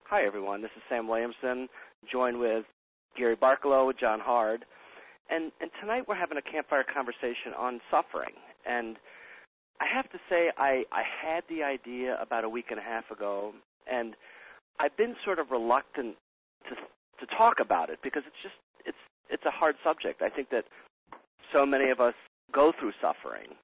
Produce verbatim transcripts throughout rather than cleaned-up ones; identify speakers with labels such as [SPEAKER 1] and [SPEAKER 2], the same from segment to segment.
[SPEAKER 1] Hi, everyone. This is Sam Williamson, joined with Gary Barkalow, John Hard. And, and tonight we're having a campfire conversation on suffering. And I have to say I, I had the idea about a week and a half ago, and I've been sort of reluctant to to talk about it because it's just it's it's a hard subject. I think that so many of us go through suffering.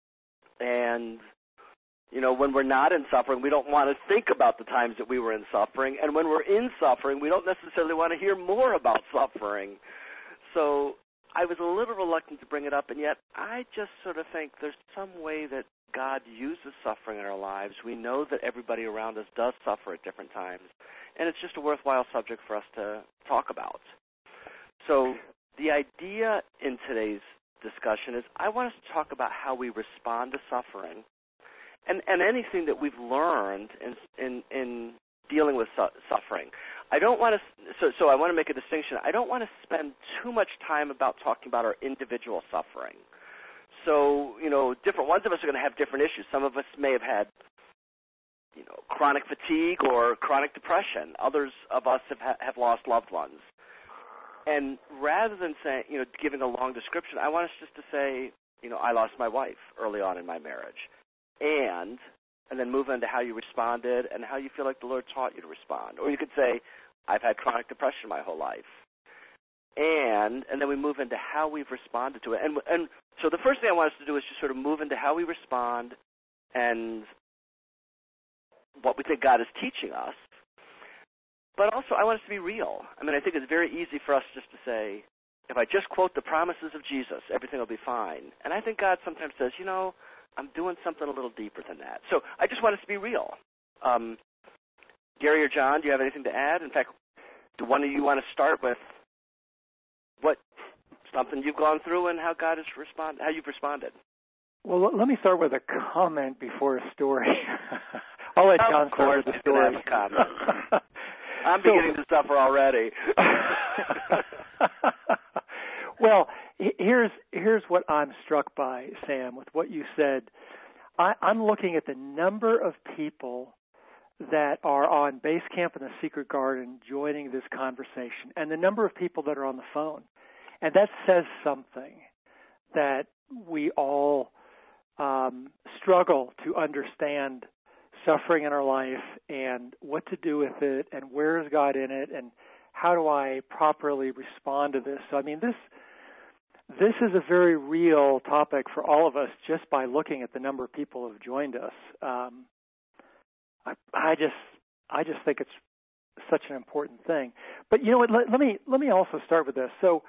[SPEAKER 1] And you know, when we're not in suffering, we don't want to think about the times that we were in suffering. And when we're in suffering, we don't necessarily want to hear more about suffering. So I was a little reluctant to bring it up, and yet I just sort of think there's some way that God uses suffering in our lives. We know that everybody around us does suffer at different times, and it's just a worthwhile subject for us to talk about. So the idea in today's discussion is I want us to talk about how we respond to suffering and, and anything that we've learned in, in, in dealing with su- suffering. I don't want to, so, so I want to make a distinction. I don't want to spend too much time about talking about our individual suffering. So, you know, different ones of us are going to have different issues. Some of us may have had, you know, chronic fatigue or chronic depression. Others of us have ha- have lost loved ones. And rather than saying, you know, giving a long description, I want us just to say, you know, I lost my wife early on in my marriage. And, and then move into how you responded and how you feel like the Lord taught you to respond. Or you could say, I've had chronic depression my whole life. And and then we move into how we've responded to it. And and so the first thing I want us to do is just sort of move into how we respond and what we think God is teaching us. But also I want us to be real. I mean, I think it's very easy for us just to say, if I just quote the promises of Jesus, everything will be fine. And I think God sometimes says, you know, I'm doing something a little deeper than that. So I just want us to be real. Um, Gary or John, do you have anything to add? In fact, do one of you want to start with what something you've gone through and how God has respond, how you've responded?
[SPEAKER 2] Well, let me start with a comment before a story. I'll let John start with the story.
[SPEAKER 1] Have a comment. I'm beginning so, to suffer already.
[SPEAKER 2] Well, here's here's what I'm struck by, Sam, with what you said. I, I'm looking at the number of people that are on base camp in the Secret Garden joining this conversation and the number of people that are on the phone. And that says something, that we all um, struggle to understand suffering in our life and what to do with it and where is God in it and how do I properly respond to this. So, I mean, this this is a very real topic for all of us just by looking at the number of people who have joined us. Um, I, I just I just think it's such an important thing. But you know what? Let, let me let me also start with this. So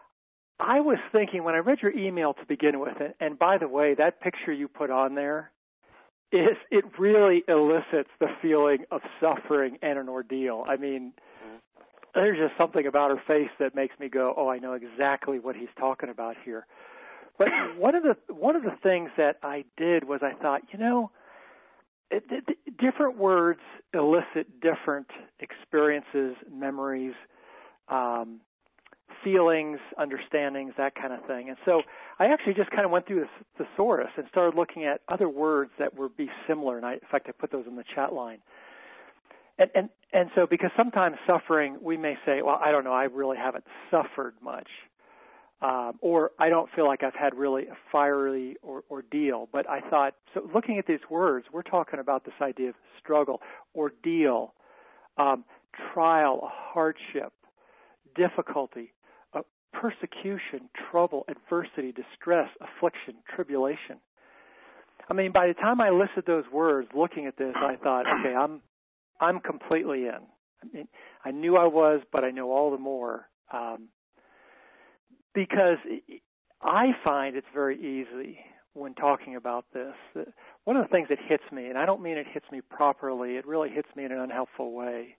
[SPEAKER 2] I was thinking when I read your email to begin with, and, and by the way, that picture you put on there is it really elicits the feeling of suffering and an ordeal. I mean, mm-hmm. There's just something about her face that makes me go, "Oh, I know exactly what he's talking about here." But one of the one of the things that I did was I thought, you know. It, it, different words elicit different experiences, memories, um, feelings, understandings, that kind of thing. And so I actually just kind of went through the thesaurus and started looking at other words that would be similar. And I, in fact, I put those in the chat line. And, and, and so because sometimes suffering, we may say, well, I don't know, I really haven't suffered much. Um, or I don't feel like I've had really a fiery or, ordeal. But I thought, so looking at these words, we're talking about this idea of struggle, ordeal, um, trial, a hardship, difficulty, uh, persecution, trouble, adversity, distress, affliction, tribulation. I mean, by the time I listed those words, looking at this, I thought, okay, I'm I'm completely in. I mean, I knew I was, but I know all the more. Um, Because I find it's very easy when talking about this. One of the things that hits me, and I don't mean it hits me properly, it really hits me in an unhelpful way,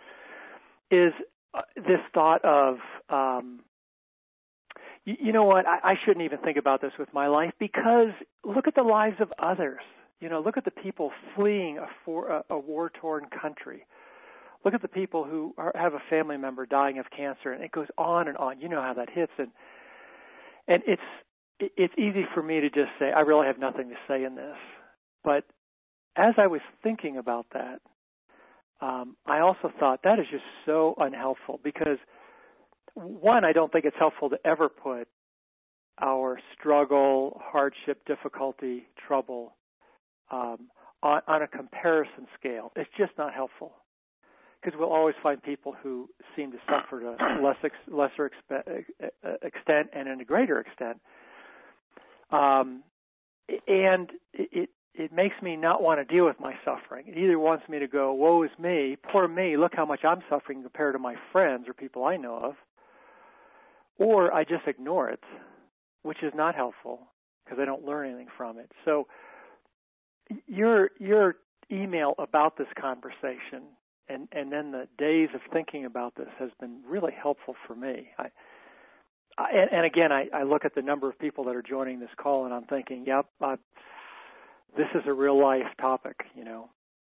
[SPEAKER 2] is this thought of, um, you, you know what, I, I shouldn't even think about this with my life because look at the lives of others. You know, look at the people fleeing a, for, a, a war-torn country. Look at the people who are, have a family member dying of cancer, and it goes on and on. You know how that hits, and and it's it's easy for me to just say I really have nothing to say in this. But as I was thinking about that, um, I also thought that is just so unhelpful because, one, I don't think it's helpful to ever put our struggle, hardship, difficulty, trouble um, on, on a comparison scale. It's just not helpful because we'll always find people who seem to suffer to less ex, lesser expe- extent and in a greater extent. Um, and it, it makes me not want to deal with my suffering. It either wants me to go, woe is me, poor me, look how much I'm suffering compared to my friends or people I know of, or I just ignore it, which is not helpful because I don't learn anything from it. So your your email about this conversation and, and then the days of thinking about this has been really helpful for me. I, I, and, and again, I, I look at the number of people that are joining this call and I'm thinking, yep, uh, this is a real life topic, you know.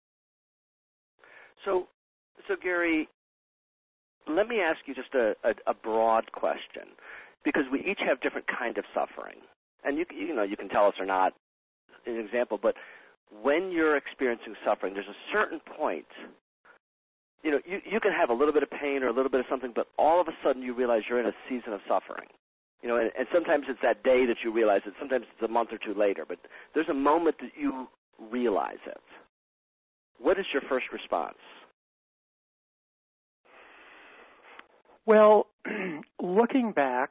[SPEAKER 1] So, so Gary, let me ask you just a, a, a broad question, because we each have different kind of suffering, and you you know you can tell us or not an example, but when you're experiencing suffering, there's a certain point. You know, you you can have a little bit of pain or a little bit of something, but all of a sudden you realize you're in a season of suffering. You know, and, and sometimes it's that day that you realize it. Sometimes it's a month or two later. But there's a moment that you realize it. What is your first response?
[SPEAKER 2] Well, looking back,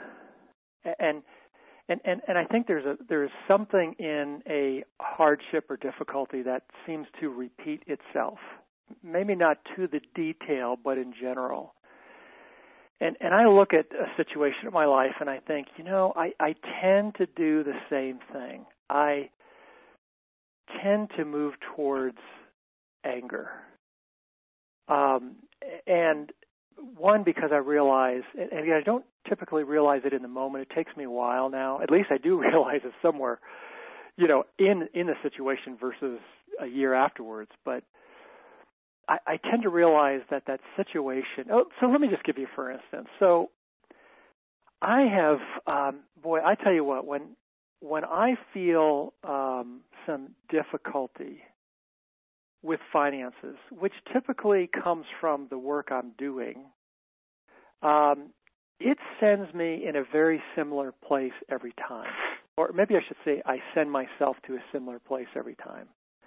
[SPEAKER 2] and and and, and I think there's a there's something in a hardship or difficulty that seems to repeat itself. Maybe not to the detail, but in general. And and I look at a situation in my life and I think, you know, I, I tend to do the same thing. I tend to move towards anger. Um, and one, because I realize, and again, I don't typically realize it in the moment. It takes me a while now. At least I do realize it somewhere, you know, in, in the situation versus a year afterwards. But I, I tend to realize that that situation, oh, so let me just give you for instance. So I have, um, boy, I tell you what, when when I feel um, some difficulty with finances, which typically comes from the work I'm doing, um, it sends me in a very similar place every time. Or maybe I should say I send myself to a similar place every time.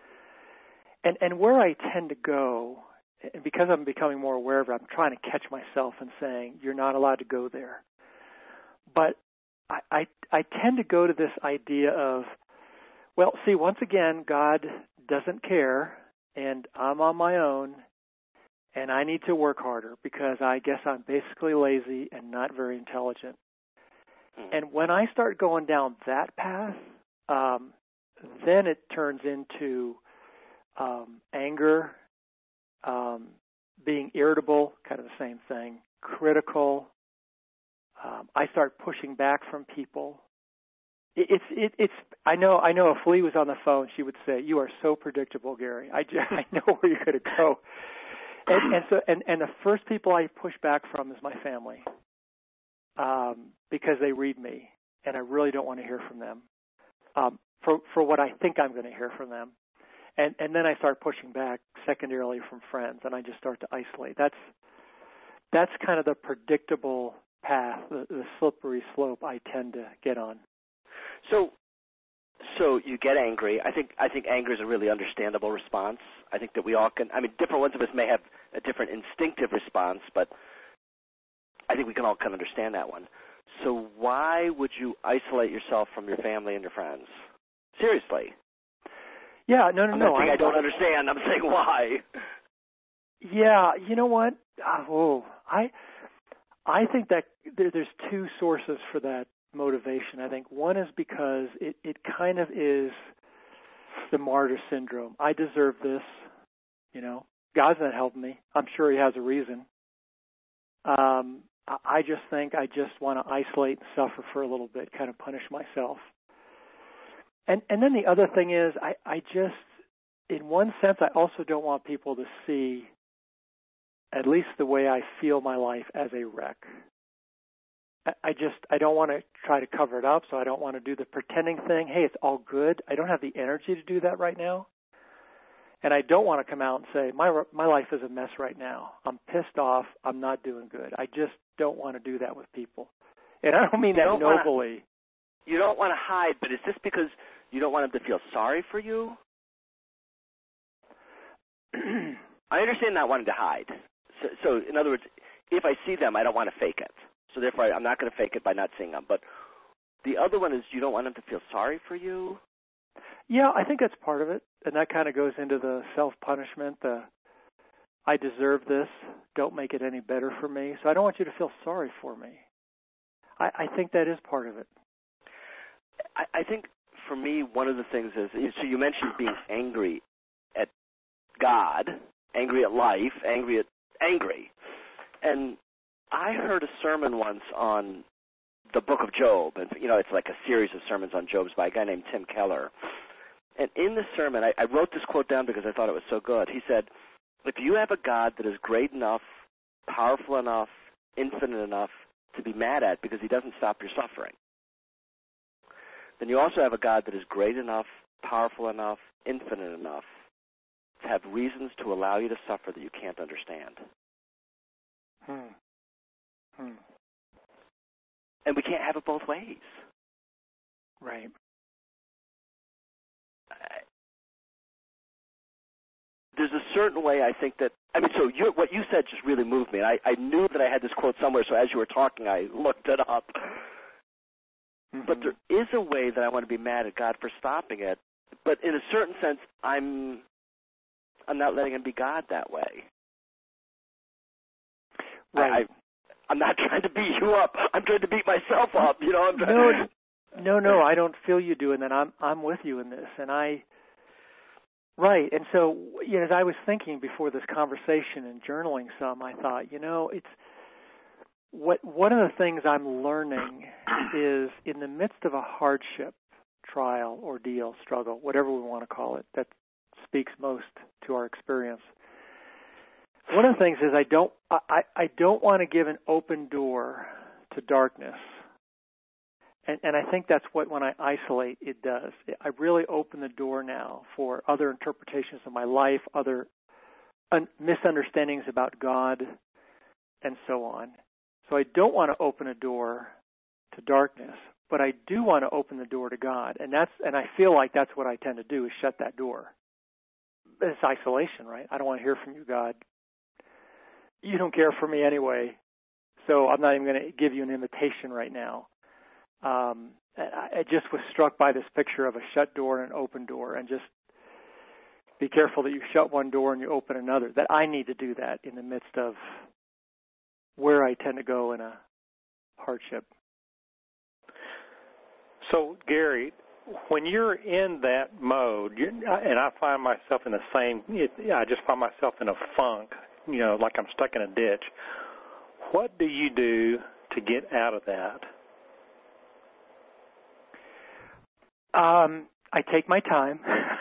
[SPEAKER 2] And and where I tend to go, and because I'm becoming more aware of it, I'm trying to catch myself and saying, you're not allowed to go there. But I, I, I tend to go to this idea of, well, see, once again, God doesn't care, and I'm on my own, and I need to work harder because I guess I'm basically lazy and not very intelligent. And when I start going down that path, um, then it turns into um, anger, um, being irritable, kind of the same thing, critical. Um, I start pushing back from people. It, it's it, it's. I know. I know. If Lee was on the phone, she would say, "You are so predictable, Gary. I, I know where you're going to go." And, and so, and, and the first people I push back from is my family, um, because they read me, and I really don't want to hear from them um, for for what I think I'm going to hear from them. And and then I start pushing back secondarily from friends, and I just start to isolate. That's that's kind of the predictable path, the, the slippery slope I tend to get on.
[SPEAKER 1] So, so you get angry. I think I think anger is a really understandable response. I think that we all can. I mean, different ones of us may have a different instinctive response, but I think we can all kind of understand that one. So, why would you isolate yourself from your family and your friends? Seriously.
[SPEAKER 2] Yeah, no, no,
[SPEAKER 1] I'm
[SPEAKER 2] no.
[SPEAKER 1] not saying I don't understand. I'm saying why.
[SPEAKER 2] Yeah, you know what? Oh, I, I think that there, there's two sources for that motivation. I think one is because it, it kind of is the martyr syndrome. I deserve this. You know, God's not helping me. I'm sure He has a reason. Um, I just think I just want to isolate and suffer for a little bit, kind of punish myself. And and then the other thing is, I, I just, in one sense, I also don't want people to see at least the way I feel my life as a wreck. I, I just, I don't want to try to cover it up, so I don't want to do the pretending thing. Hey, it's all good. I don't have the energy to do that right now. And I don't want to come out and say, my my life is a mess right now. I'm pissed off. I'm not doing good. I just don't want to do that with people. And I don't mean that nobly.
[SPEAKER 1] Wanna, you don't want to hide, but is this because you don't want them to feel sorry for you? I understand not wanting to hide. So, so, in other words, if I see them, I don't want to fake it. So, therefore, I'm not going to fake it by not seeing them. But the other one is you don't want them to feel sorry for you?
[SPEAKER 2] Yeah, I think that's part of it. And that kind of goes into the self-punishment, the I deserve this, don't make it any better for me. So I don't want you to feel sorry for me. I, I think that is part of it.
[SPEAKER 1] I, I think for me, one of the things is, so you mentioned being angry at God, angry at life, angry at angry. And I heard a sermon once on the book of Job. And, you know, it's like a series of sermons on Job's by a guy named Tim Keller. And in the sermon, I, I wrote this quote down because I thought it was so good. He said, if you have a God that is great enough, powerful enough, infinite enough to be mad at because he doesn't stop your suffering, then you also have a God that is great enough, powerful enough, infinite enough to have reasons to allow you to suffer that you can't understand.
[SPEAKER 2] Hmm. Hmm.
[SPEAKER 1] And we can't have it both ways.
[SPEAKER 2] Right.
[SPEAKER 1] There's a certain way I think that, I mean, so you're, what you said just really moved me. And I, I knew that I had this quote somewhere, so as you were talking, I looked it up. Mm-hmm. But there is a way that I want to be mad at God for stopping it. But in a certain sense, I'm I'm not letting him be God that way.
[SPEAKER 2] Right.
[SPEAKER 1] I, I'm not trying to beat you up. I'm trying to beat myself up. You know, I'm trying
[SPEAKER 2] no,
[SPEAKER 1] to...
[SPEAKER 2] no, no. I don't feel you doing that. I'm I'm with you in this, and I. Right, and so you know, as I was thinking before this conversation and journaling some, I thought, you know, it's what one of the things I'm learning is in the midst of a hardship, trial, ordeal, struggle, whatever we want to call it, that speaks most to our experience. One of the things is I don't I, I don't want to give an open door to darkness. And, and I think that's what, when I isolate, it does. I really open the door now for other interpretations of my life, other un- misunderstandings about God, and so on. So I don't want to open a door to darkness, but I do want to open the door to God. And that's and I feel like that's what I tend to do, is shut that door. It's isolation, right? I don't want to hear from you, God. You don't care for me anyway, so I'm not even going to give you an invitation right now. Um, I, I just was struck by this picture of a shut door and an open door, and just be careful that you shut one door and you open another. That I need to do that in the midst of where I tend to go in a hardship.
[SPEAKER 3] So, Gary, when you're in that mode, you, and I find myself in the same, it, I just find myself in a funk, you know, like I'm stuck in a ditch. What do you do to get out of that?
[SPEAKER 2] Um, I take my time.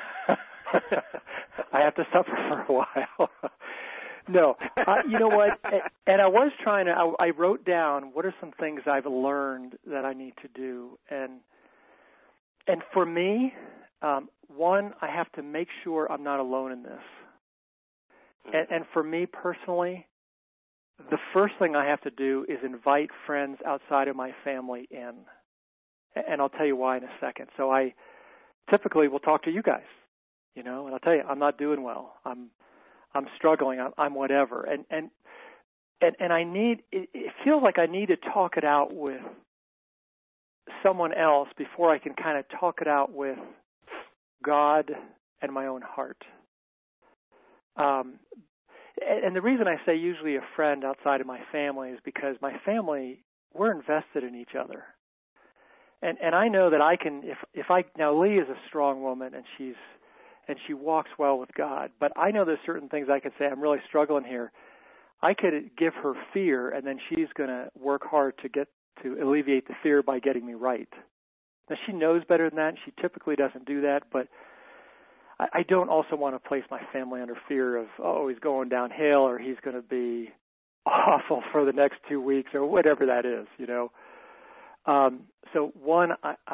[SPEAKER 2] I have to suffer for a while. No, uh, you know what? And I was trying to. I, I wrote down what are some things I've learned that I need to do, and and for me, um, one, I have to make sure I'm not alone in this. And, and for me personally, the first thing I have to do is invite friends outside of my family in. And I'll tell you why in a second. So I typically will talk to you guys, you know, and I'll tell you, I'm not doing well. I'm I'm struggling. I'm, I'm whatever. And, and and and I need, it, it feels like I need to talk it out with someone else before I can kind of talk it out with God and my own heart. Um, and, and the reason I say usually a friend outside of my family is because my family, we're invested in each other. And and I know that I can, if if I, now Lee is a strong woman and she's, and she walks well with God, but I know there's certain things I can say, I'm really struggling here. I could give her fear, and then she's going to work hard to get, to alleviate the fear by getting me right. Now she knows better than that, and she typically doesn't do that, but I, I don't also want to place my family under fear of, oh, he's going downhill, or he's going to be awful for the next two weeks, or whatever that is, you know. Um, so one, I, I've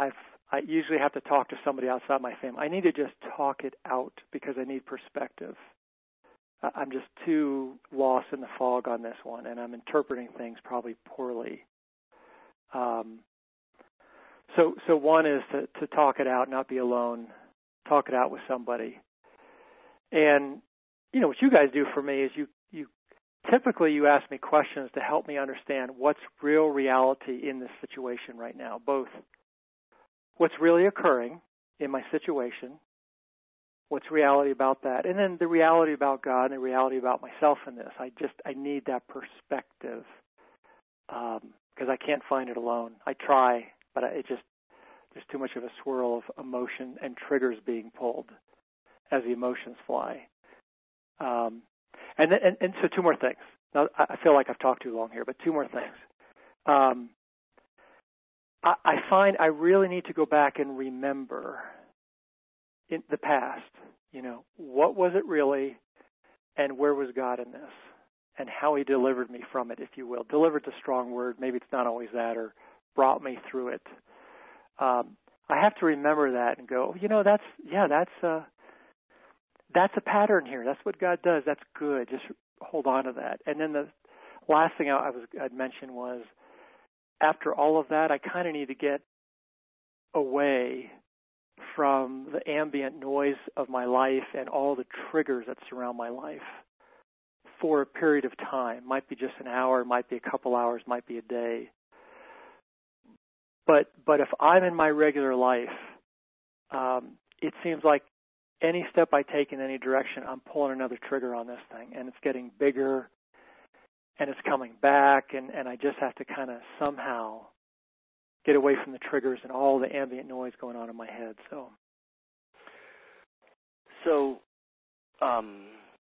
[SPEAKER 2] I usually have to talk to somebody outside my family. I need to just talk it out because I need perspective. I'm just too lost in the fog on this one, and I'm interpreting things probably poorly. Um, so, so one is to, to talk it out, not be alone. Talk it out with somebody. And you know what you guys do for me is you, you typically you ask me questions to help me understand what's real reality in this situation right now, both what's really occurring in my situation, what's reality about that, and then the reality about God and the reality about myself in this. I just, I need that perspective because um, I can't find it alone. I try, but I, it just, there's too much of a swirl of emotion and triggers being pulled as the emotions fly. Um, and, and, and so two more things. Now, I feel like I've talked too long here, but two more things. Um, I, I find I really need to go back and remember in the past, you know, what was it really, and where was God in this, and how he delivered me from it, if you will. Delivered's a strong word. Maybe it's not always that, or brought me through it. Um, I have to remember that and go, you know, that's, yeah, that's uh, that's a pattern here. That's what God does. That's good. Just hold on to that. And then the last thing I, I was, I'd mention was, after all of that, I kind of need to get away from the ambient noise of my life and all the triggers that surround my life for a period of time. Might be just an hour, might be a couple hours, might be a day. But but if I'm in my regular life, um, it seems like any step I take in any direction, I'm pulling another trigger on this thing, and it's getting bigger, and it's coming back, and, and I just have to kind of somehow get away from the triggers and all the ambient noise going on in my head. So,
[SPEAKER 1] so um,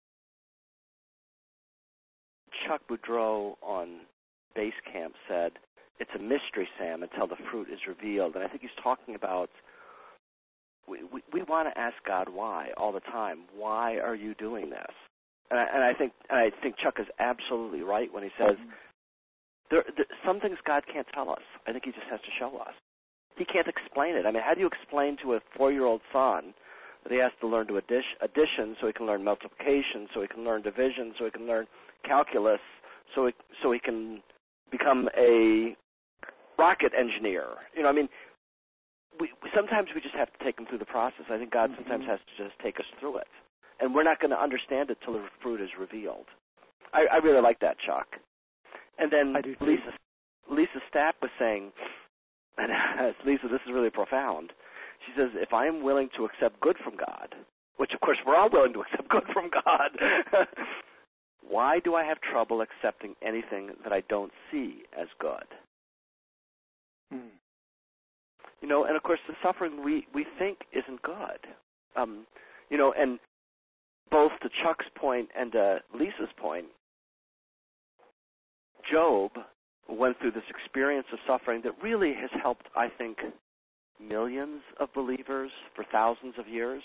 [SPEAKER 1] Chuck Boudreau on Basecamp said, it's a mystery, Sam, until the fruit is revealed. And I think he's talking about we, we, we want to ask God why all the time. Why are you doing this? And I, and I think and I think Chuck is absolutely right when he says there, there, some things God can't tell us. I think he just has to show us. He can't explain it. I mean, how do you explain to a four-year-old son that he has to learn to addition, addition so he can learn multiplication, so he can learn division, so he can learn calculus, so he, so he can become a rocket engineer? You know, I mean, we, sometimes we just have to take him through the process. I think God sometimes has to just take us through it. And we're not going to understand it till the fruit is revealed. I, I really like that, Chuck. And then Lisa, Lisa Stapp was saying, and Lisa, this is really profound. She says, if I am willing to accept good from God, which of course we're all willing to accept good from God, why do I have trouble accepting anything that I don't see as good? Hmm. You know, and of course the suffering we, we think isn't good. Um, you know, and both to Chuck's point and to Lisa's point, Job went through this experience of suffering that really has helped, I think, millions of believers for thousands of years.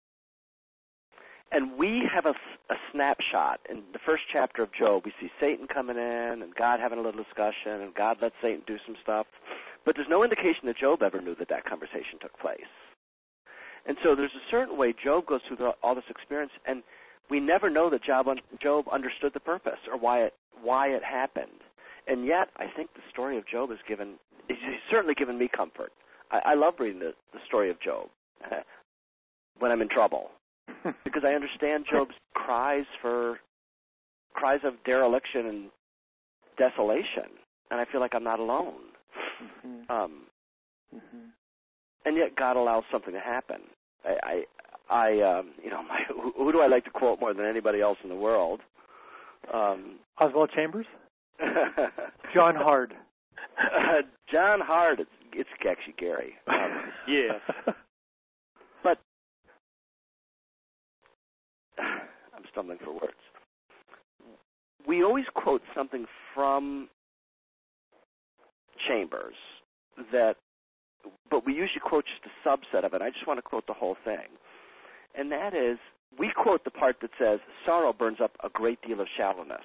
[SPEAKER 1] And we have a, a snapshot. In the first chapter of Job, we see Satan coming in and God having a little discussion, and God lets Satan do some stuff. But there's no indication that Job ever knew that that conversation took place. And so there's a certain way Job goes through the, all this experience, and we never know that Job, Job understood the purpose or why it why it happened. And yet, I think the story of Job has given, he's certainly given me comfort. I, I love reading the, the story of Job when I'm in trouble, because I understand Job's cries for, cries of dereliction and desolation, and I feel like I'm not alone. Mm-hmm. Um, mm-hmm. And yet God allows something to happen. I, I, I um, you know, my, who, who do I like to quote more than anybody else in the world? Um,
[SPEAKER 2] Oswald Chambers? John Hard.
[SPEAKER 1] Uh, John Hard. It's, it's actually Gary. Um,
[SPEAKER 3] yes.
[SPEAKER 1] But I'm stumbling for words. We always quote something from Chambers that, but we usually quote just a subset of it. I just want to quote the whole thing. And that is, we quote the part that says, sorrow burns up a great deal of shallowness.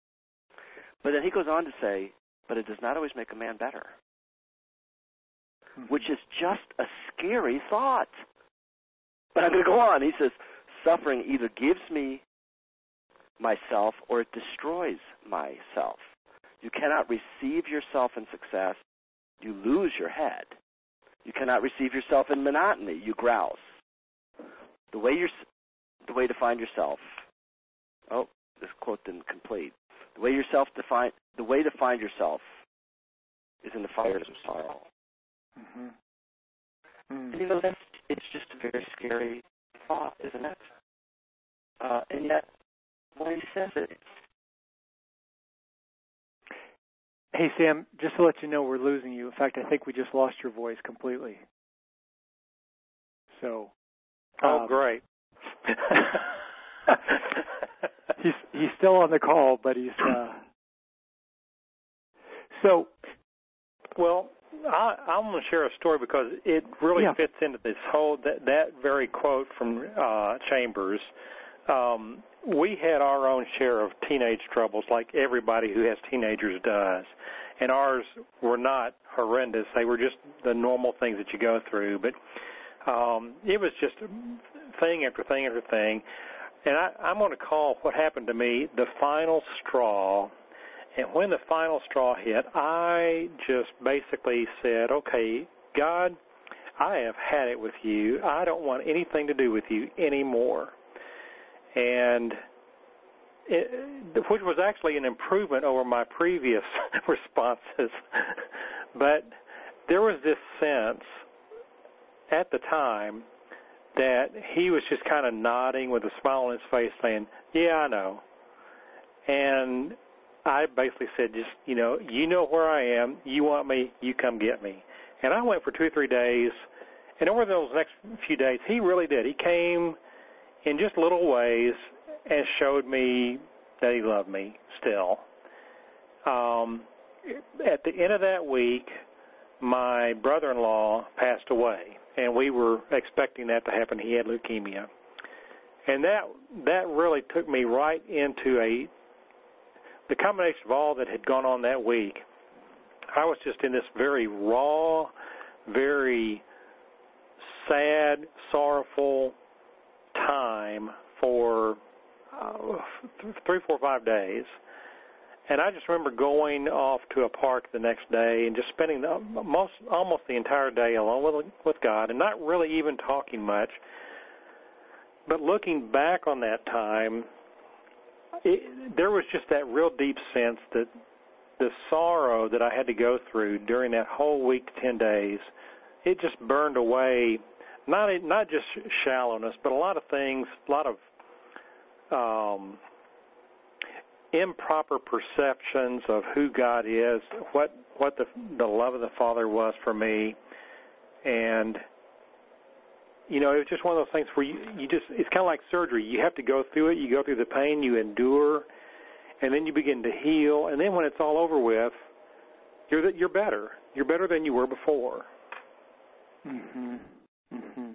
[SPEAKER 1] But then he goes on to say, but it does not always make a man better. which is just a scary thought. But I'm going to go on. He says, suffering either gives me myself or it destroys myself. You cannot receive yourself in success. You lose your head. You cannot receive yourself in monotony. You grouse. The way you're, the way to find yourself. Oh, this quote didn't complete. The way yourself define, the way to find yourself is in the fires of sorrow.
[SPEAKER 2] Mm-hmm. Mm.
[SPEAKER 1] And you know, that's, it's just a very scary thought, isn't it? Uh, and yet, when he says it,
[SPEAKER 2] hey, Sam, just to let you know, we're losing you. In fact, I think we just lost your voice completely. So.
[SPEAKER 3] Oh,
[SPEAKER 2] um,
[SPEAKER 3] great.
[SPEAKER 2] he's he's still on the call, but he's. Uh, so.
[SPEAKER 3] Well, I, I'm going to share a story because it really
[SPEAKER 2] yeah.
[SPEAKER 3] fits into this whole that, that very quote from uh, Chambers. Um, we had our own share of teenage troubles, like everybody who has teenagers does, and ours were not horrendous. They were just the normal things that you go through, but um, it was just thing after thing after thing. And I, I'm going to call what happened to me the final straw. And when the final straw hit, I just basically said, okay, God, I have had it with you. I don't want anything to do with you anymore. And it, which was actually an improvement over my previous responses. But there was this sense at the time that he was just kind of nodding with a smile on his face saying, yeah, I know. And I basically said, just, you know, you know where I am. You want me, you come get me. And I went for two or three days, and over those next few days, he really did. He came in just little ways and showed me that he loved me still. Um, at the end of that week, my brother-in-law passed away, and we were expecting that to happen. He had leukemia. And that that really took me right into a the combination of all that had gone on that week. I was just in this very raw, very sad, sorrowful time for uh, three, four, five days. And I just remember going off to a park the next day and just spending the, most, almost the entire day alone with, with God and not really even talking much. But looking back on that time, It, there was just that real deep sense that the sorrow that I had to go through during that whole week, ten days, it just burned away, not not just shallowness, but a lot of things, a lot of um, improper perceptions of who God is, what what the the love of the Father was for me, and you know, it was just one of those things where you, you just, it's kind of like surgery. You have to go through it. You go through the pain, you endure, and then you begin to heal. And then when it's all over with, you're you're better. You're better than you were before.
[SPEAKER 2] Mm-hmm. Mm-hmm.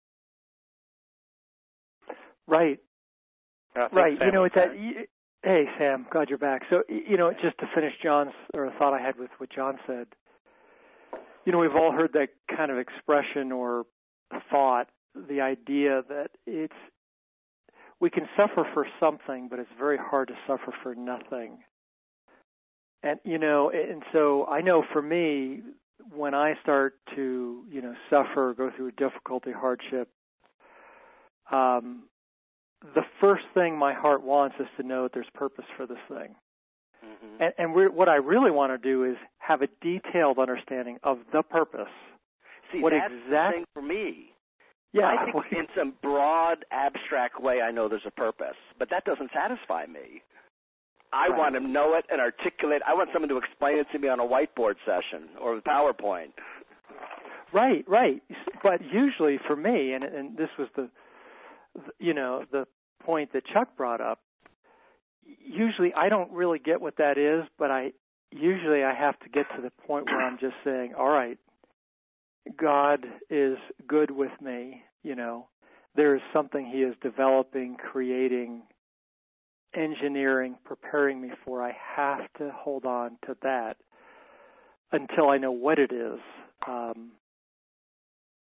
[SPEAKER 2] Right. Right. You know, it's that, hey, Sam, glad you're back. So, you know, just to finish John's, or a thought I had with what John said, you know, we've all heard that kind of expression or thought, the idea that it's, we can suffer for something, but it's very hard to suffer for nothing. And, you know, and so I know for me, when I start to, you know, suffer, go through difficulty, hardship, um, the first thing my heart wants is to know that there's purpose for this thing. Mm-hmm. And, and we're, what I really want to do is have a detailed understanding of the purpose.
[SPEAKER 1] See,
[SPEAKER 2] what
[SPEAKER 1] that's
[SPEAKER 2] exact-
[SPEAKER 1] the thing for me.
[SPEAKER 2] Yeah,
[SPEAKER 1] I think in some broad, abstract way, I know there's a purpose, but that doesn't satisfy me. I
[SPEAKER 2] right.
[SPEAKER 1] want to know it and articulate. I want someone to explain it to me on a whiteboard session or with PowerPoint.
[SPEAKER 2] Right, right. But usually for me, and, and this was the, you know, the point that Chuck brought up, usually I don't really get what that is, but I usually I have to get to the point where I'm just saying, all right, God is good with me, you know. There is something he is developing, creating, engineering, preparing me for. I have to hold on to that until I know what it is. Um,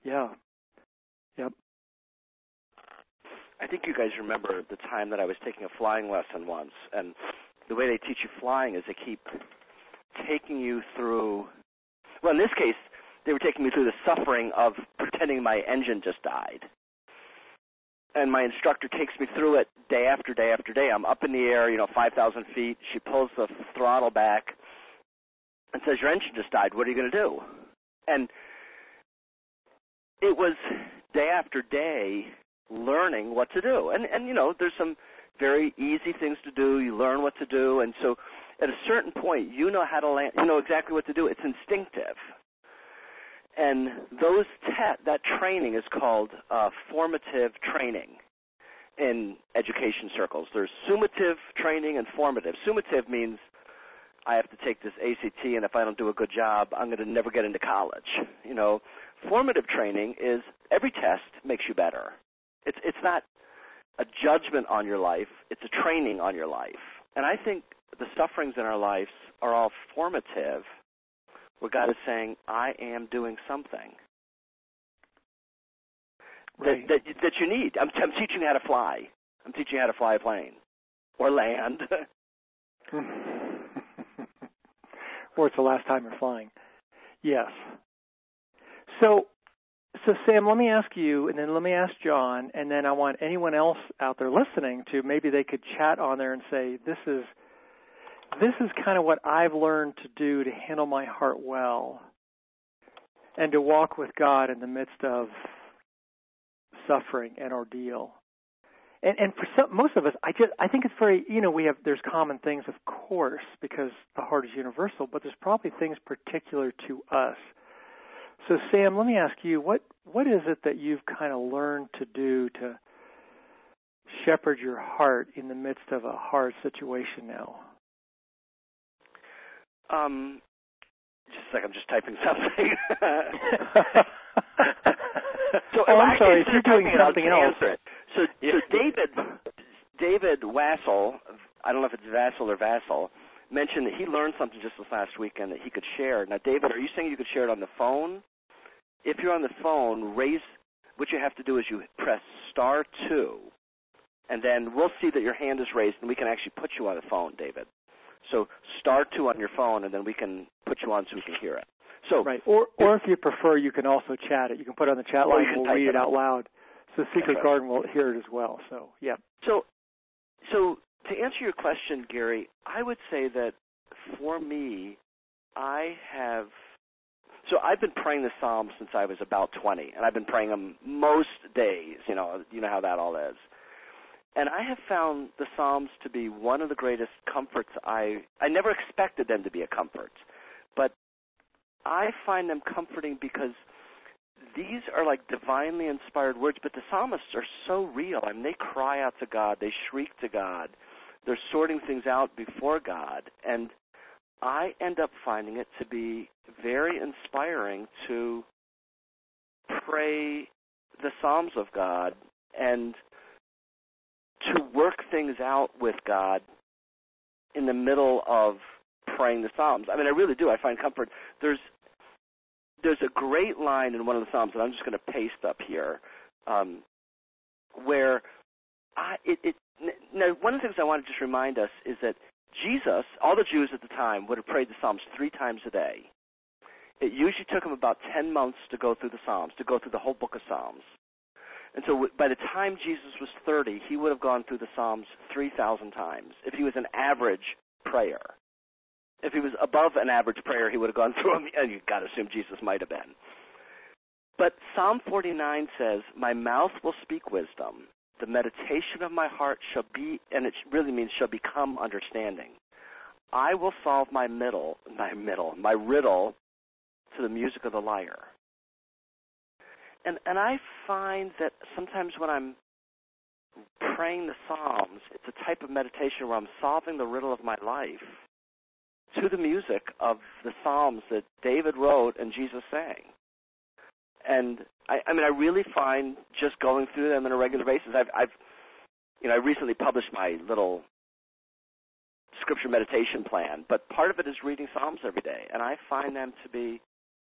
[SPEAKER 2] Yeah. Yep.
[SPEAKER 1] I think you guys remember the time that I was taking a flying lesson once, and the way they teach you flying is they keep taking you through, well, in this case, they were taking me through the suffering of pretending my engine just died. And my instructor takes me through it day after day after day. I'm up in the air, you know, five thousand feet. She pulls the throttle back and says, your engine just died. What are you going to do? And it was day after day learning what to do. And, and, you know, there's some very easy things to do. You learn what to do. And so at a certain point, you know how to land. You know exactly what to do. It's instinctive. And those te- that training is called uh, formative training in education circles. There's summative training and formative. Summative means I have to take this A C T, and if I don't do a good job, I'm going to never get into college. You know, formative training is every test makes you better. It's it's not a judgment on your life. It's a training on your life. And I think the sufferings in our lives are all formative, where God is saying, I am doing something
[SPEAKER 2] right.
[SPEAKER 1] that, that that you need. I'm, I'm teaching you how to fly. I'm teaching you how to fly a plane or land.
[SPEAKER 2] Or it's the last time you're flying. Yes. So, so Sam, let me ask you, and then let me ask John, and then I want anyone else out there listening to, maybe they could chat on there and say, this is this is kind of what I've learned to do to handle my heart well and to walk with God in the midst of suffering and ordeal. And, and for some, most of us, I just I think it's very, you know, we have there's common things, of course, because the heart is universal, but there's probably things particular to us. So, Sam, let me ask you, what what is it that you've kind of learned to do to shepherd your heart in the midst of a hard situation now?
[SPEAKER 1] Um, just a second, I'm just typing something. so,
[SPEAKER 2] oh, I'm sorry, if you're doing
[SPEAKER 1] typing,
[SPEAKER 2] something else.
[SPEAKER 1] Answer it. So, so David, David Wassel, I don't know if it's Vassal or Vassal, mentioned that he learned something just this last weekend that he could share. Now, David, are you saying you could share it on the phone? If you're on the phone, raise, what you have to do is you press star two, and then we'll see that your hand is raised, and we can actually put you on the phone, David. So star two on your phone, and then we can put you on so we can hear it. So
[SPEAKER 2] right, or or if you prefer, you can also chat it. You can put it on the chat line, and we'll read it out loud. So Secret Garden will hear it as well. So, yeah.
[SPEAKER 1] So, so to answer your question, Gary, I would say that for me, I have, so I've been praying the Psalms since I was about twenty, and I've been praying them most days. You know, you know how that all is. And I have found the Psalms to be one of the greatest comforts. I I never expected them to be a comfort, but I find them comforting because these are like divinely inspired words, but the psalmists are so real. I mean, they cry out to God. They shriek to God. They're sorting things out before God. And I end up finding it to be very inspiring to pray the Psalms of God and to work things out with God in the middle of praying the Psalms. I mean, I really do. I find comfort. There's There's a great line in one of the Psalms that I'm just going to paste up here, um, where I, it, it, now one of the things I want to just remind us is that Jesus, all the Jews at the time, would have prayed the Psalms three times a day. It usually took him about ten months to go through the Psalms, to go through the whole book of Psalms. And so by the time Jesus was thirty, he would have gone through the Psalms three thousand times, if he was an average prayer. If he was above an average prayer, he would have gone through them, and you've got to assume Jesus might have been. But Psalm forty-nine says, my mouth will speak wisdom. The meditation of my heart shall be, and it really means shall become understanding. I will solve my middle, my middle, my riddle to the music of the lyre. And and I find that sometimes when I'm praying the Psalms, it's a type of meditation where I'm solving the riddle of my life to the music of the Psalms that David wrote and Jesus sang. And I, I mean, I really find just going through them on a regular basis. I've, I've, you know, I recently published my little scripture meditation plan, but part of it is reading Psalms every day, and I find them to be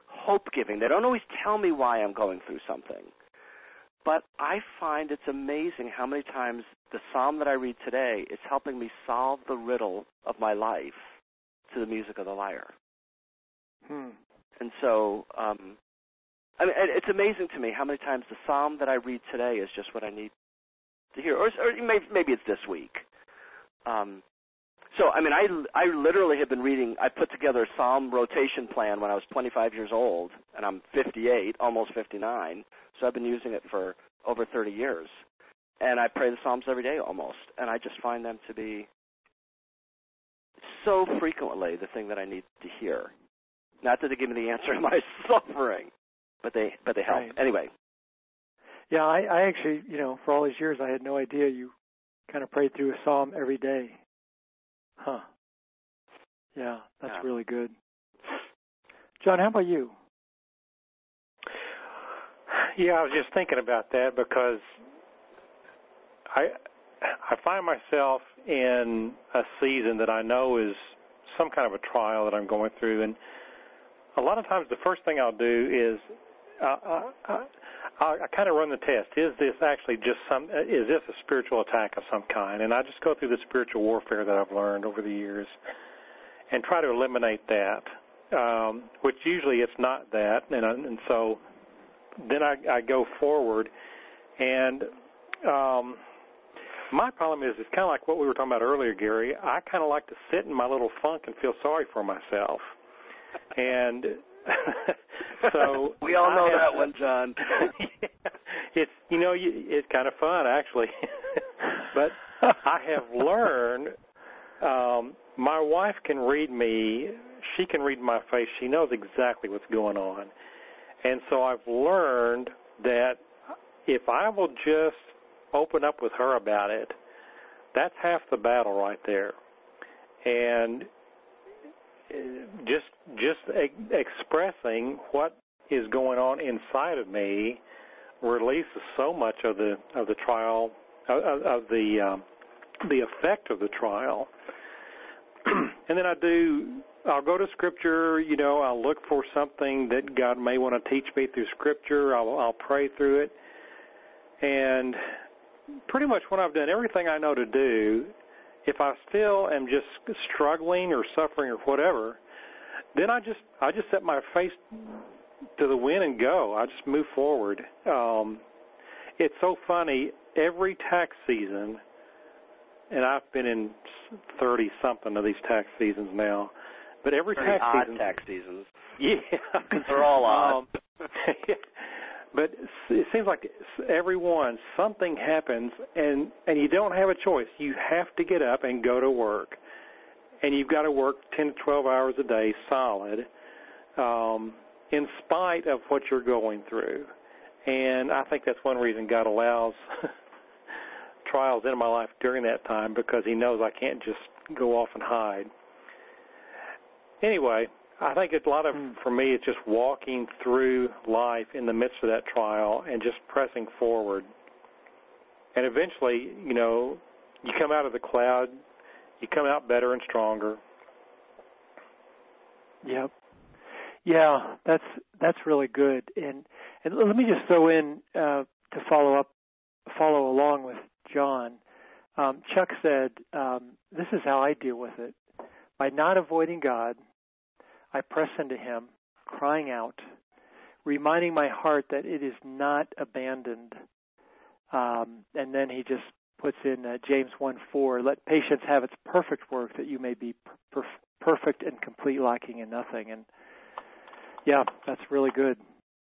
[SPEAKER 1] hope-giving. They don't always tell me why I'm going through something. But I find it's amazing how many times the psalm that I read today is helping me solve the riddle of my life to the music of the lyre.
[SPEAKER 2] Hmm.
[SPEAKER 1] And so, um, I mean, it's amazing to me how many times the psalm that I read today is just what I need to hear. Or, or maybe, maybe it's this week. Um, so, I mean, I, I literally have been reading, I put together a psalm rotation plan when I was twenty-five years old, and I'm fifty-eight, almost fifty-nine, so I've been using it for over thirty years. And I pray the psalms every day almost, and I just find them to be so frequently the thing that I need to hear. Not that they give me the answer to my suffering, but they but they help.
[SPEAKER 2] Right.
[SPEAKER 1] Anyway.
[SPEAKER 2] Yeah, I, I actually, you know, for all these years, I had no idea you kind of prayed through a psalm every day. Huh. Yeah, that's
[SPEAKER 1] yeah.
[SPEAKER 2] really good. John, how about you?
[SPEAKER 3] Yeah, I was just thinking about that because I I find myself in a season that I know is some kind of a trial that I'm going through, and a lot of times the first thing I'll do is uh, I, I, I kind of run the test. Is this actually just some? Is this a spiritual attack of some kind? And I just go through the spiritual warfare that I've learned over the years and try to eliminate that, um, which usually it's not that, and, and so then I, I go forward. And um, my problem is it's kind of like what we were talking about earlier, Gary. I kind of like to sit in my little funk and feel sorry for myself. And so
[SPEAKER 1] we all know
[SPEAKER 3] have,
[SPEAKER 1] that one, John.
[SPEAKER 3] Yeah, it's you know it's kind of fun actually, but I have learned. Um, my wife can read me. She can read my face. She knows exactly what's going on, and so I've learned that if I will just open up with her about it, that's half the battle right there, and just just e- expressing what is going on inside of me releases so much of the of the trial of, of the um, the effect of the trial. And then I do I'll go to Scripture. You know, I'll look for something that God may want to teach me through Scripture. I'll, I'll pray through it, and pretty much when I've done everything I know to do, if I still am just struggling or suffering or whatever, then I just I just set my face to the wind and go. I just move forward. Um, it's so funny. Every tax season, and I've been in thirty-something of these tax seasons now, but every
[SPEAKER 1] Very
[SPEAKER 3] tax
[SPEAKER 1] odd
[SPEAKER 3] season...
[SPEAKER 1] tax seasons.
[SPEAKER 3] Yeah.
[SPEAKER 1] Because they're all odd.
[SPEAKER 3] Um, But it seems like every one, something happens, and, and you don't have a choice. You have to get up and go to work. And you've got to work ten to twelve hours a day solid, um, in spite of what you're going through. And I think that's one reason God allows trials in my life during that time, because he knows I can't just go off and hide. Anyway, I think it's a lot of, for me, it's just walking through life in the midst of that trial and just pressing forward. And eventually, you know, you come out of the cloud, you come out better and stronger.
[SPEAKER 2] Yep. Yeah, that's that's really good. And and let me just throw in uh, to follow up, follow along with John. Um, Chuck said, um, "This is how I deal with it: by not avoiding God, I press into him, crying out, reminding my heart that it is not abandoned." Um, and then he just puts in uh, James one four, "Let patience have its perfect work, that you may be per- perfect and complete, lacking in nothing." And yeah, that's really good.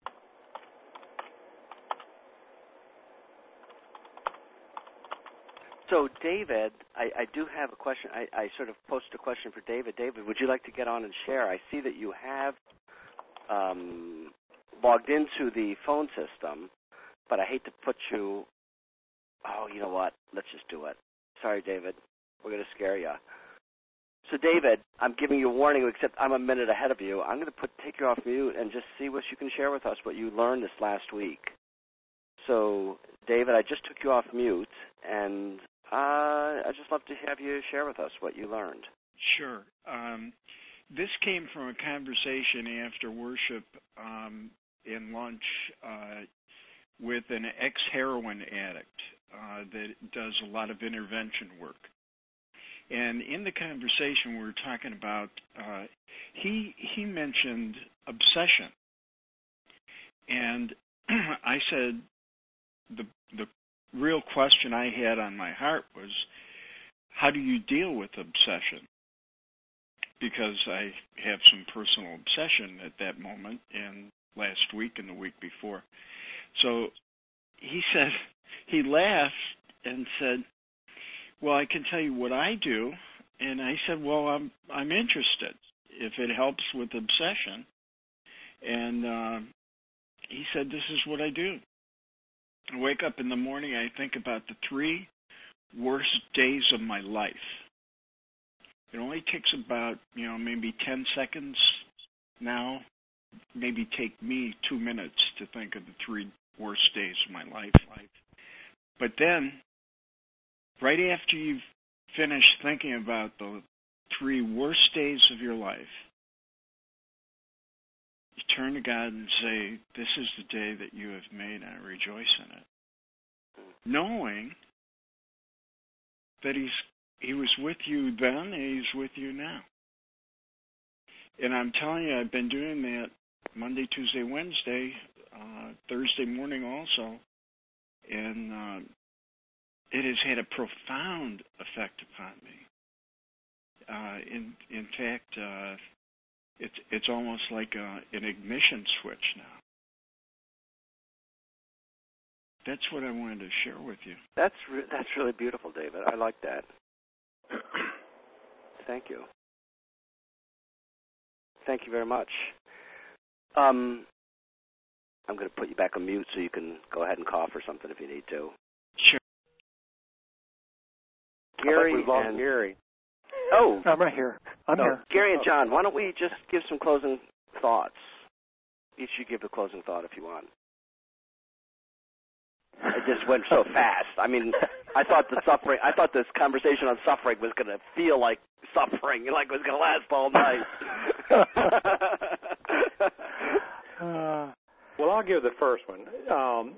[SPEAKER 1] So, David, I, I do have a question. I, I sort of posted a question for David. David, would you like to get on and share? I see that you have um, logged into the phone system, but I hate to put you – oh, you know what? Let's just do it. Sorry, David. We're going to scare you. So, David, I'm giving you a warning, except I'm a minute ahead of you. I'm going to put take you off mute and just see what you can share with us, what you learned this last week. So, David, I just took you off mute, and uh, I'd just love to have you share with us what you learned.
[SPEAKER 4] Sure. Um, this came from a conversation after worship um, and lunch uh, with an ex-heroin addict uh, that does a lot of intervention work. And in the conversation we were talking about, uh, he he mentioned obsession. And I said the the real question I had on my heart was, how do you deal with obsession? Because I have some personal obsession at that moment, and last week and the week before. So he said, he laughed and said, well, I can tell you what I do. And I said, well, I'm I'm interested if it helps with obsession. And uh, he said, this is what I do. I wake up in the morning, I think about the three worst days of my life. It only takes about, you know, maybe ten seconds now, maybe take me two minutes to think of the three worst days of my life. But then, right after you've finished thinking about the three worst days of your life, you turn to God and say, this is the day that you have made, and I rejoice in it. Knowing that he's he was with you then, and he's with you now. And I'm telling you, I've been doing that Monday, Tuesday, Wednesday, uh, Thursday morning also, and uh, it has had a profound effect upon me. Uh, in in fact, uh, it's it's almost like a, an ignition switch now. That's what I wanted to share with you.
[SPEAKER 1] That's re- that's really beautiful, David. I like that. Thank you. Thank you very much. Um, I'm going to put you back on mute so you can go ahead and cough or something if you need to.
[SPEAKER 4] Sure.
[SPEAKER 1] Gary
[SPEAKER 3] we lost
[SPEAKER 1] and
[SPEAKER 3] Gary.
[SPEAKER 2] Oh, I'm right here. I'm
[SPEAKER 1] oh,
[SPEAKER 2] here.
[SPEAKER 1] Gary and John, why don't we just give some closing thoughts? Each you give a closing thought if you want. It just went so fast. I mean, I thought the suffering. I thought this conversation on suffering was going to feel like suffering, like it was going to last all night.
[SPEAKER 3] uh, well, I'll give the first one. Um,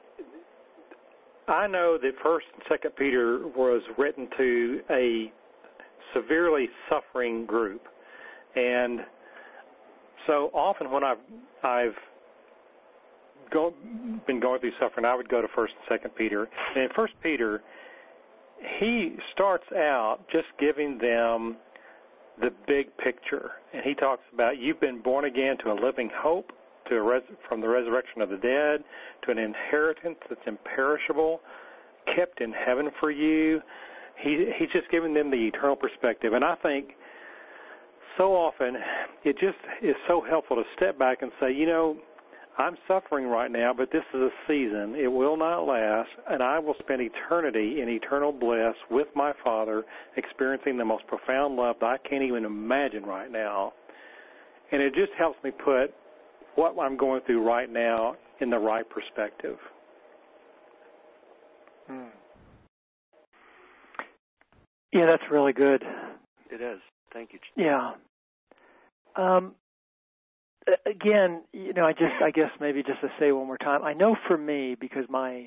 [SPEAKER 3] I know that First and Second Peter was written to a severely suffering group, and so often when I've I've Go, been going through suffering, I would go to First and Second Peter. And in First Peter, he starts out just giving them the big picture, and he talks about you've been born again to a living hope, to a res, from the resurrection of the dead, to an inheritance that's imperishable, kept in heaven for you. He he's just giving them the eternal perspective, and I think so often it just is so helpful to step back and say, you know, I'm suffering right now, but this is a season. It will not last, and I will spend eternity in eternal bliss with my Father, experiencing the most profound love that I can't even imagine right now. And it just helps me put what I'm going through right now in the right perspective.
[SPEAKER 2] Hmm. Yeah, that's really good.
[SPEAKER 1] It is. Thank you.
[SPEAKER 2] Yeah. Um. Again, you know, I just, I guess maybe just to say one more time, I know for me, because my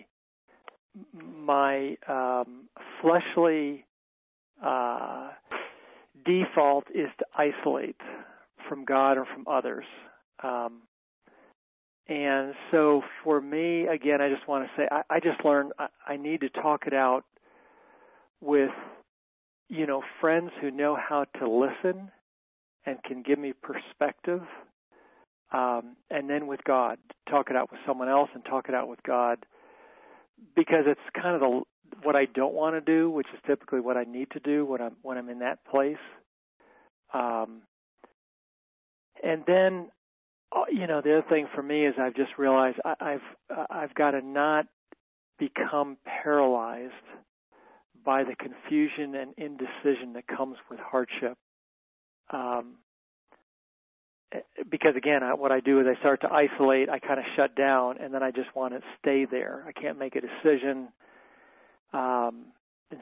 [SPEAKER 2] my um, fleshly uh, default is to isolate from God or from others. Um, and so for me, again, I just want to say, I, I just learned I, I need to talk it out with, you know, friends who know how to listen and can give me perspective. Um, and then with God, talk it out with someone else and talk it out with God, because it's kind of the, what I don't want to do, which is typically what I need to do when I'm when I'm in that place. Um, and then, you know, the other thing for me is I've just realized I, I've I've got to not become paralyzed by the confusion and indecision that comes with hardship. Um, Because, again, I, what I do is I start to isolate, I kind of shut down, and then I just want to stay there. I can't make a decision. Um, and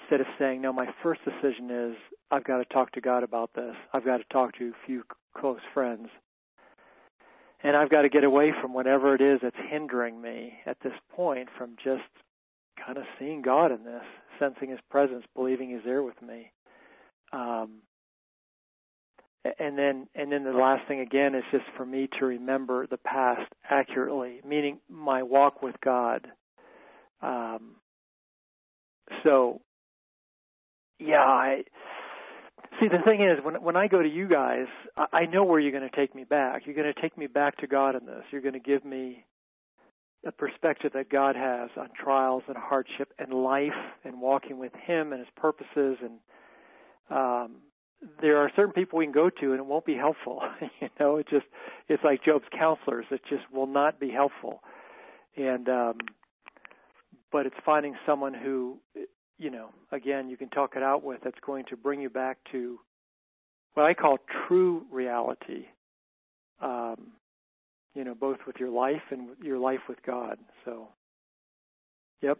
[SPEAKER 2] instead of saying, no, my first decision is I've got to talk to God about this. I've got to talk to a few close friends. And I've got to get away from whatever it is that's hindering me at this point from just kind of seeing God in this, sensing His presence, believing He's there with me. Um, and then and then the last thing, again, is just for me to remember the past accurately, meaning my walk with God. Um, so, yeah, I... See, the thing is, when when I go to you guys, I know where you're going to take me back. You're going to take me back to God in this. You're going to give me a perspective that God has on trials and hardship and life and walking with Him and His purposes. And um, there are certain people we can go to, and it won't be helpful. you know, it just it's like Job's counselors. It just will not be helpful. And um, but it's finding someone who, you know, again, you can talk it out with, that's going to bring you back to what I call true reality, um, you know, both with your life and your life with God. So, yep.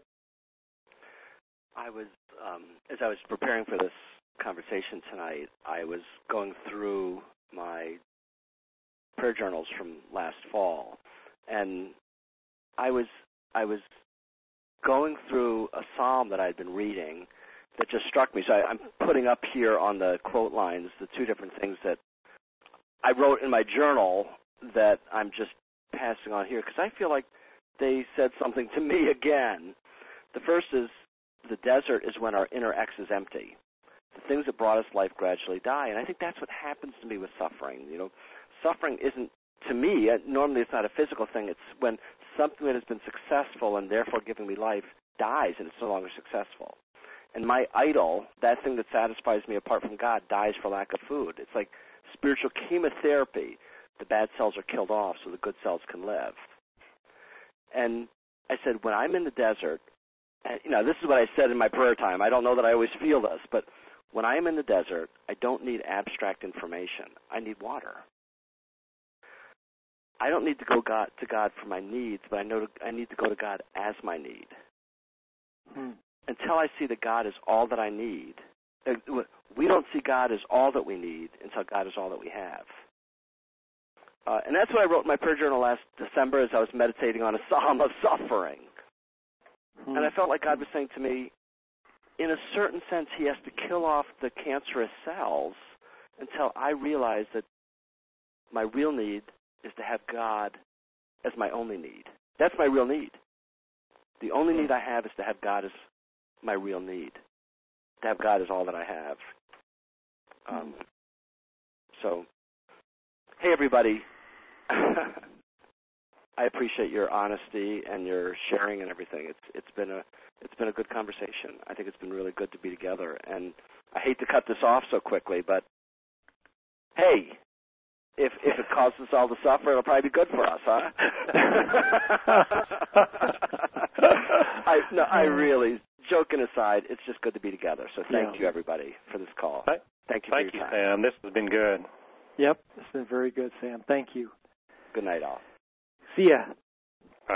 [SPEAKER 1] I was, um, as I was preparing for this conversation tonight, I was going through my prayer journals from last fall, and I was, I was going through a psalm that I'd been reading that just struck me. So I, I'm putting up here on the quote lines the two different things that I wrote in my journal that I'm just passing on here because I feel like they said something to me again. The first is, the desert is when our inner X is empty. The things that brought us life gradually die. And I think that's what happens to me with suffering. You know, suffering isn't, to me, normally it's not a physical thing. It's when something that has been successful and therefore giving me life dies and it's no longer successful. And my idol, that thing that satisfies me apart from God, dies for lack of food. It's like spiritual chemotherapy. The bad cells are killed off so the good cells can live. And I said, when I'm in the desert, and, you know, this is what I said in my prayer time. I don't know that I always feel this, but when I am in the desert, I don't need abstract information. I need water. I don't need to go God, to God for my needs, but I know to, I need to go to God as my need.
[SPEAKER 2] Hmm.
[SPEAKER 1] Until I see that God is all that I need, we don't see God as all that we need until God is all that we have. Uh, and that's what I wrote in my prayer journal last December as I was meditating on a psalm of suffering. Hmm. And I felt like God was saying to me, in a certain sense, He has to kill off the cancerous cells until I realize that my real need is to have God as my only need. That's my real need. The only need I have is to have God as my real need. To have God as all that I have. Um, so, hey everybody, I appreciate your honesty and your sharing and everything. It's it's been a it's been a good conversation. I think it's been really good to be together. And I hate to cut this off so quickly, but hey. If if it causes us all to suffer, it'll probably be good for us, huh? I no, I really, joking aside, it's just good to be together. So thank yeah. you, everybody, for this call.
[SPEAKER 3] Thank,
[SPEAKER 1] thank you
[SPEAKER 3] thank
[SPEAKER 1] for
[SPEAKER 3] you,
[SPEAKER 1] your time.
[SPEAKER 3] Sam. This has been good.
[SPEAKER 2] Yep, this has been very good, Sam. Thank you.
[SPEAKER 1] Good night, all.
[SPEAKER 2] See ya.